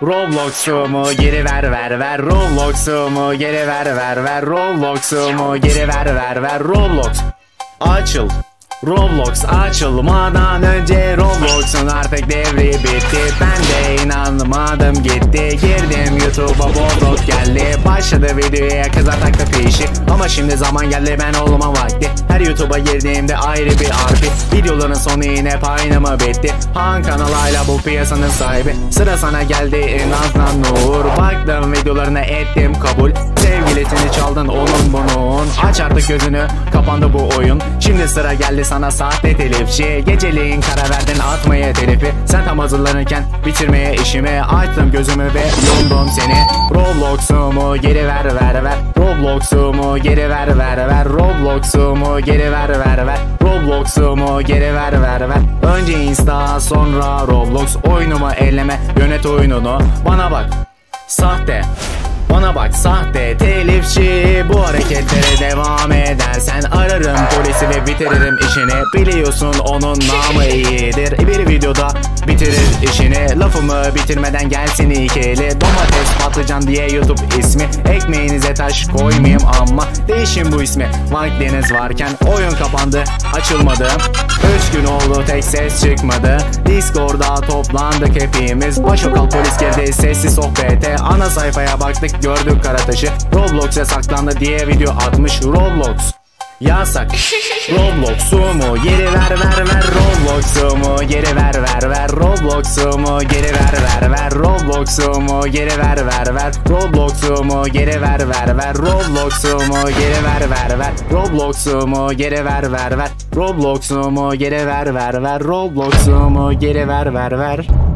Roblox'umu geri ver. Roblox'umu geri ver. Roblox'umu geri ver. Roblox açıl. Roblox açılmadan önce Roblox'un artık devri bitti. Ben de inanmadım gitti. Girdim YouTube'a Roblox geldi. Başladı videoya kıza taktı fişi. Ama şimdi zaman geldi ben olma vakti. Her YouTube'a girdiğimde ayrı bir arpi. Videoların sonu yine paynama bitti. Han kanalıyla bu piyasanın sahibi. Sıra sana geldi Naz'dan Nur. Baktım videolarına ettim kabul. Sevgilisini çaldın onun bunun. Aç artık gözünü, kapandı bu oyun. Şimdi sıra geldi sana sahte telifçi. Geceliğin karar verdin atmaya telifi. Sen tam hazırlanırken bitirmeye işimi. Açtım gözümü ve yumdum seni. Roblox'umu geri ver. Roblox'umu geri ver. Roblox'umu geri ver. Roblox'umu geri ver. Önce Insta sonra Roblox. Oyunumu elleme, yönet oyununu. Bana bak sahte, bana bak sahte telifçi. Bu hareketlere devam edersen ararım polisi ve bitiririm işini. Biliyorsun onun namı iyidir. Bir videoda bitirir işini. Lafımı bitirmeden gelsin ikili. Domates patlıcan diye YouTube ismi. Ekmeğinize taş koymayayım ama değişin bu ismi. Vaktiniz varken oyun kapandı, açılmadı. 3 gün oldu tek ses çıkmadı. Discord'da toplandık hepimiz. Başokal polis girdi sessiz sohbete. Ana sayfaya baktık gördük kara taşı. Roblox'a saklandı diye video atmış. Roblox yasak. Roblox'umu geri ver. Roblox'umu geri ver. Roblox'umu geri ver. Roblox'umu geri ver. Roblox'umu geri ver. Roblox'umu geri ver. Roblox'umu geri ver. Roblox'umu geri ver. Roblox'umu geri ver.